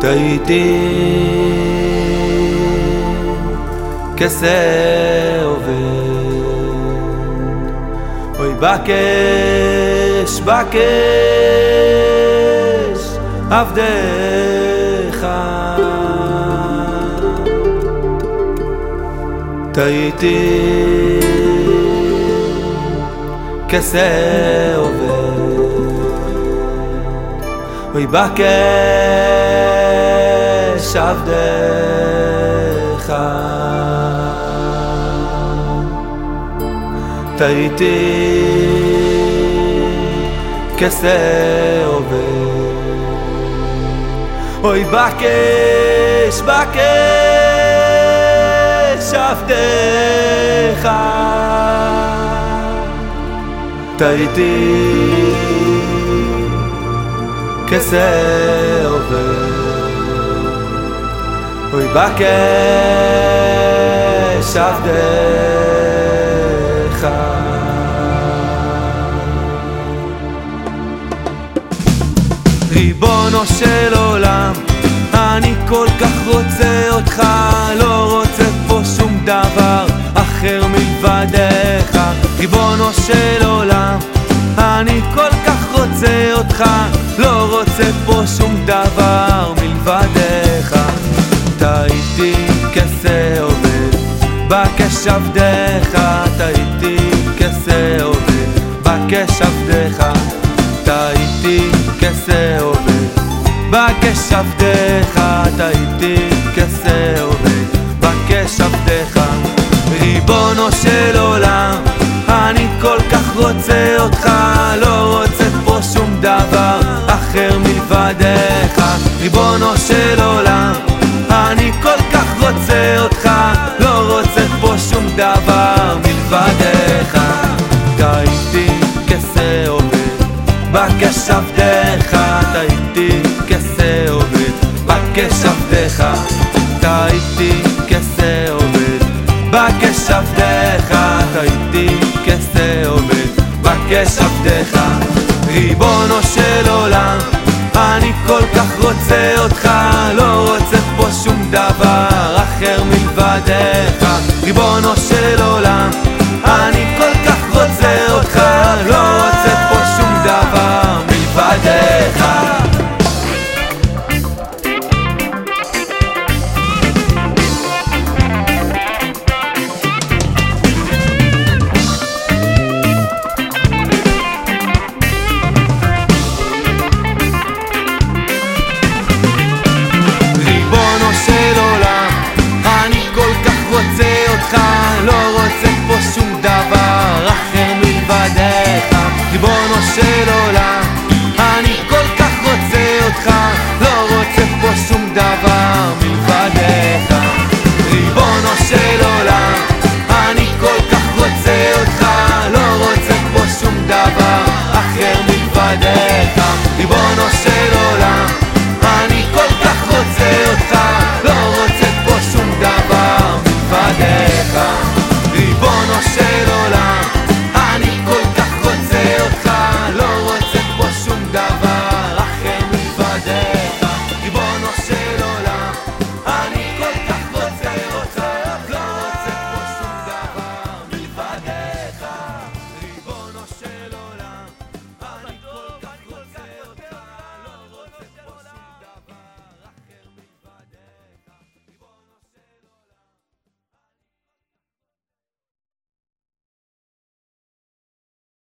טעיתי כסה עובד, אוי בקש בקש עבדך. טעיתי כסה עובד, אוי בקש עבדך. טעיתי כסה עובד, אוי בקש בקש עבדך. טעיתי כסה עובד, אוי בקש עבדך. ריבונו של עולם, אני כל כך רוצה אותך, לא רוצה פה שום דבר אחר מלבדך. ריבונו של עולם, אני כל כך רוצה אותך, לא רוצה פה שום דבר מלבדך. טעיתי כסה עובד, בקש עבדך. טעיתי כסה עובד, בקש עבדך. טעיתי כסה עובד, בקש עבדך. טעיתי כסה עובד, בקש עבדך. ריבונו של עולם, אני כל כך רוצה אותך, לא רוצה פה שום דבר אחר מלבדך. ריבונו של עולם, אני כל כך רוצה אותך, לא רוצה פה שום דבר מלבדך. טעיתי כסה עובד, בקש עבדך. טעיתי כסה עובד, בקש עבדך. טעיתי כסה עובד, בקש עבדך. טעיתי כסה עובד, בקש עבדך. ריבונו של עולם, אני כל כך רוצה אותך, לא רוצה פה שום דבר אחר מלבדך. ריבונו של עולם, אני